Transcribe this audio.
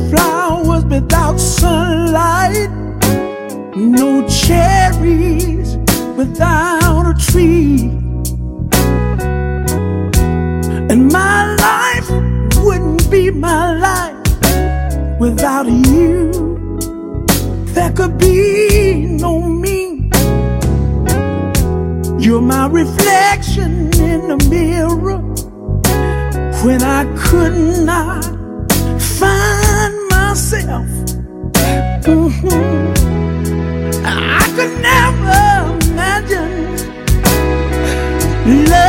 flowers without sunlight, no cherries without a tree. And my life wouldn't be my life without you. There could be no me. You're my reflection in the mirror when I could not find myself. I could never imagine love